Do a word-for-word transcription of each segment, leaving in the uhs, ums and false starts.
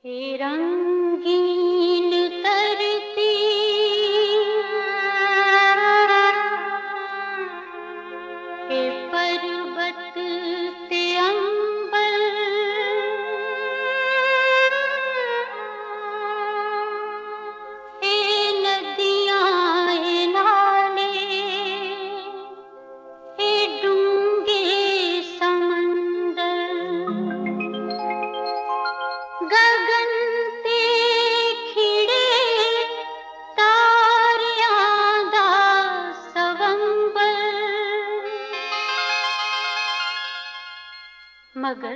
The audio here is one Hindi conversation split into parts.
हे रंगीन तरती हे पर्वत ते अंबर, हे नदियाँ ए नाले, हे डूंगे समंदर, गगन ते खिड़े तारियां दा सवंबर, मगर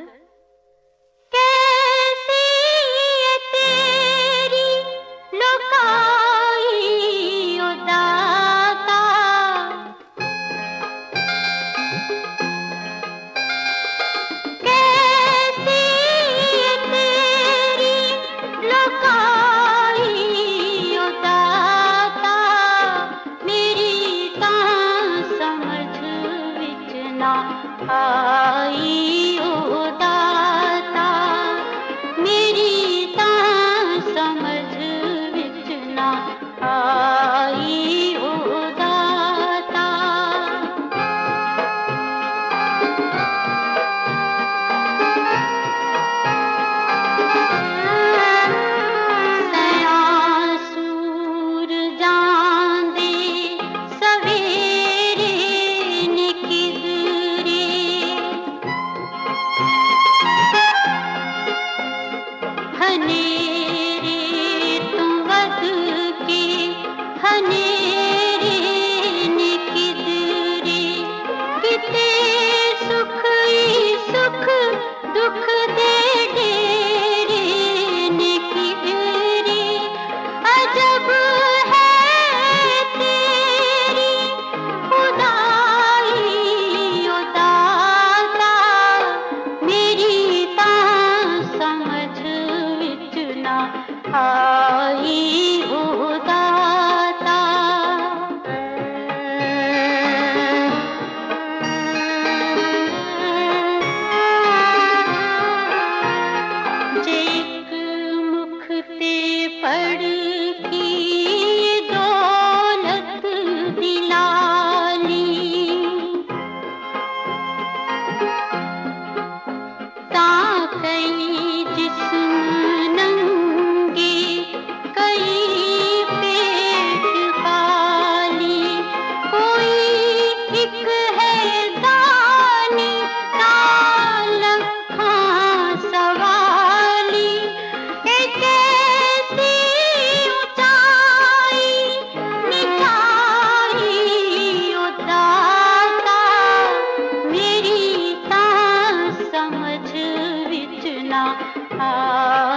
कैसी है तेरी लुकाई ओ दाता, कैसी है तेरी लुकाई ओ दाता, मेरी तां समझ विच ना आई ओ दाता, मेरी तां समझ विच ना आई ओ दाता। सयां सूरजां दे सवेरे ने किधरे, हनेरे तो वध के हनेरे ने किधरे, किते सुख ही सुख दुख दे डेरे ने किधरे, अजब है तेरी खुदाई ओ दाता, मेरी तां समझ विच ना आई ओ दाता। जे इक मुख ते पढ़ की दौलत दिलाली, तां कई जिस्म नंगे कई पेट खाली, कोई एक है दानी तां लखां सवाली, ए कैसी ऊंचाई निठाई ओ दाता, मेरी तां समझ विच ना आई।